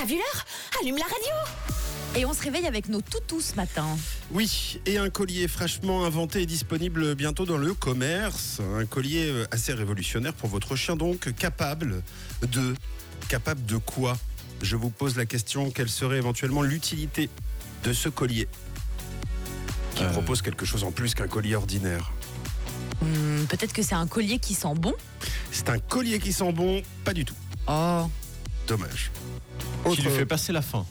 vu l'heure? Allume la radio. Et on se réveille avec nos toutous ce matin. Oui, et un collier fraîchement inventé et disponible bientôt dans le commerce. Un collier assez révolutionnaire pour votre chien, donc capable de quoi? Je vous pose la question, quelle serait éventuellement l'utilité de ce collier qui propose quelque chose en plus qu'un collier ordinaire? Peut-être que c'est un collier qui sent bon. C'est un collier qui sent bon? Pas du tout. Oh. Dommage. Qui lui fait passer la faim.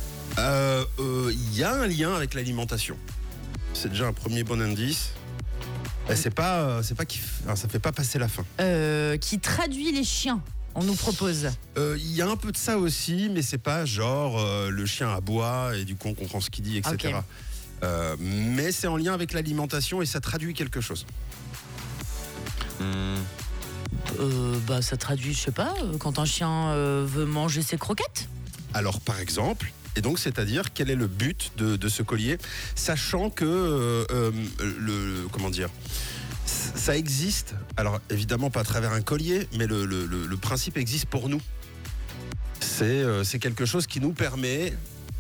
Il y a un lien avec l'alimentation. C'est déjà un premier bon indice. Ça fait pas passer la faim. Qui traduit les chiens, on nous propose. Il y a un peu de ça aussi, mais c'est pas genre le chien aboie et du coup on comprend ce qu'il dit, etc. Okay. Mais c'est en lien avec l'alimentation et ça traduit quelque chose. Ça traduit, je sais pas, quand un chien veut manger ses croquettes. Alors par exemple, et donc c'est-à-dire quel est le but de ce collier, sachant que ça existe, alors évidemment pas à travers un collier, mais le principe existe pour nous. C'est quelque chose qui nous permet,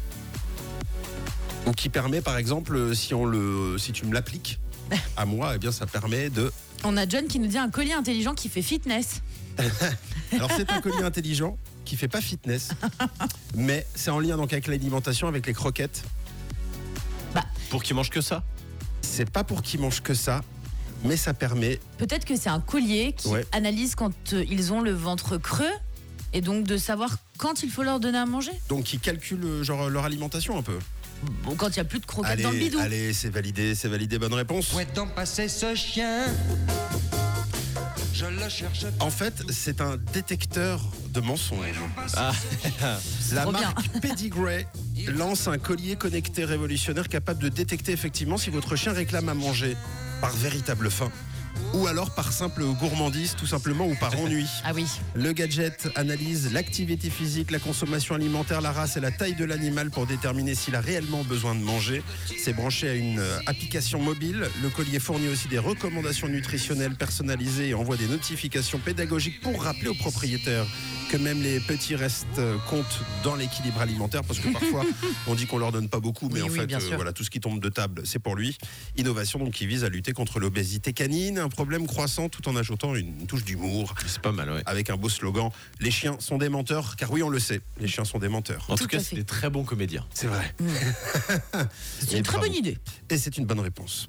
ou qui permet par exemple, si tu me l'appliques à moi, eh bien ça permet de... On a John qui nous dit un collier intelligent qui fait fitness. Alors c'est un collier intelligent qui fait pas fitness, mais c'est en lien donc avec l'alimentation, avec les croquettes. Pour qu'il mange que ça? C'est pas pour qu'ils mangent que ça, mais ça permet... Peut-être que c'est un collier qui analyse quand ils ont le ventre creux et donc de savoir quand il faut leur donner à manger. Donc ils calculent genre leur alimentation un peu. Bon, quand il n'y a plus de croquettes dans le bidou. Allez, c'est validé, bonne réponse. Où est donc passé ce chien? Je le cherche. En fait, c'est un détecteur de mensonges. La trop marque Pedigree lance un collier connecté révolutionnaire capable de détecter effectivement si votre chien réclame à manger par véritable faim ou alors par simple gourmandise tout simplement ou par ennui. Ah oui. Le gadget analyse l'activité physique, la consommation alimentaire, la race et la taille de l'animal pour déterminer s'il a réellement besoin de manger. C'est branché à une application mobile. Le collier fournit aussi des recommandations nutritionnelles personnalisées et envoie des notifications pédagogiques pour rappeler aux propriétaires que même les petits restes comptent dans l'équilibre alimentaire, parce que parfois on dit qu'on leur donne pas beaucoup, mais voilà, tout ce qui tombe de table, c'est pour lui. Innovation donc qui vise à lutter contre l'obésité canine, un problème croissant, tout en ajoutant une touche d'humour. C'est pas mal, ouais. Avec un beau slogan, les chiens sont des menteurs, car oui, on le sait, les chiens sont des menteurs. En tout cas, c'est des très bons comédiens. C'est vrai. C'est une très bonne idée. Et c'est une bonne réponse.